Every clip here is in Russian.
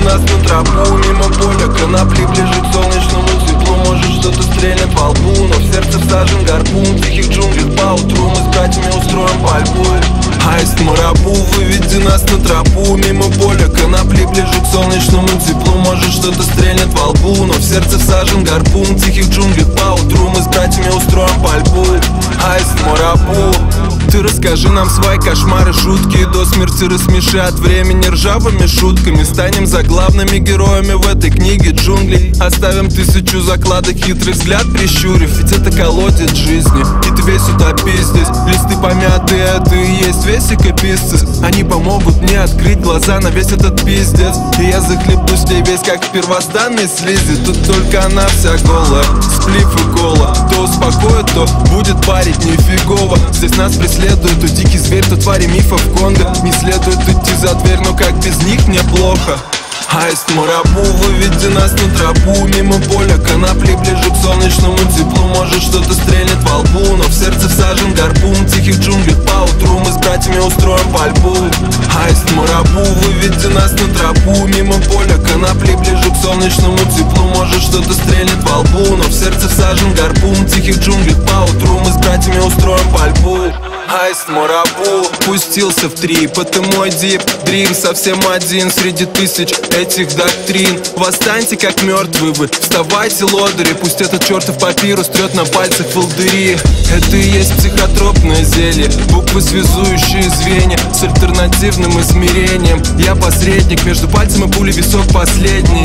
нас на тропу. Мимо поля конопли, ближе к солнечному теплу. Может что-то стрельнет во лбу, но в сердце всажен гарпун. В тихих джунглях поутру мы с братьями устроим пальбу. Аист Марабу, выведи нас на тропу. Мимо поля конопли, ближе к солнечному теплу. Может что-то стрельнет во лбу, но в сердце всажен гарпун. В тихих джунглях поутру мы с братьями устроим пальбу. Аист Марабу, ты расскажи нам свои кошмары, шутки, до смерти рассмеши от времени ржавыми шутками. Станем заглавными героями в этой книге джунглей. Оставим 1000 закладок, хитрый взгляд прищурив. Ведь это колодец жизни, и ты весь утопись здесь. Листы помятые, а ты и есть весь экописцис. Они помогут мне открыть глаза на весь этот пиздец. И я захлебнусь в ней весь как в первозданной слизи. Тут только она вся голая, сплив и кола. То успокоит, то будет парить нифигово. Здесь нас преследует то дикий зверь, то твари мифов Конго. Не следует идти за дверь, но как без них мне плохо. Аист Марабу, выведи нас на тропу. Мимо поля конопли, ближе к солнечному теплу. Может что-то стрельнет во лбу, но в сердце всажен гарпун. В тихих джунглях поутру мы с братьями устроим пальбу. Аист Марабу, выведи нас на тропу. Мимо поля конопли, ближе к солнечному теплу. Может что-то стрельнет во лбу, но в сердце всажен гарпун. В тихих джунглях поутру мы с братьями устроим пальбу. Аист Марабу пустился в трип, это мой дип дрим. Совсем один среди тысяч этих доктрин. Восстаньте как мертвые вы, вставайте лодыри. Пусть этот чертов папирус трет на пальцах волдыри. Это и есть психотропное зелье, буквы связующие звенья с альтернативным измерением. Я посредник между пальцем и пулей, висок последний.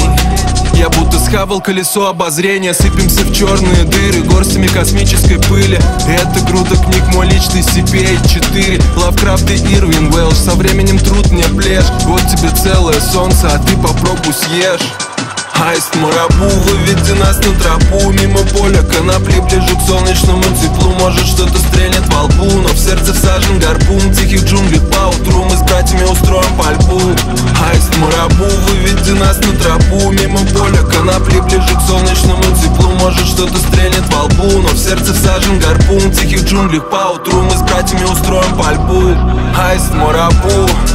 Я будто схавал колесо обозрения. Сыпемся в черные дыры горстями космической пыли. И это груда книг, мой личный CPA-4. Лавкрафт и Ирвин Уэлш. Со временем труд мне плешь. Вот тебе целое солнце, а ты попробуй съешь. Аист Марабу, выведи нас на тропу. Мимо поля конопли, ближе к солнечному теплу. Может что-то стрельнет во лбу, но в сердце всажен гарпун. В тихих джунглях поутру мы с братьями устроим пальбу. Аист Марабу, выведи нас на тропу. Мимо поля конопли, ближе к солнечному теплу. Может что-то стрельнет во лбу, но в сердце всажен гарпун. В тихих джунглях поутру мы с братьями устроим пальбу. Аист Марабу.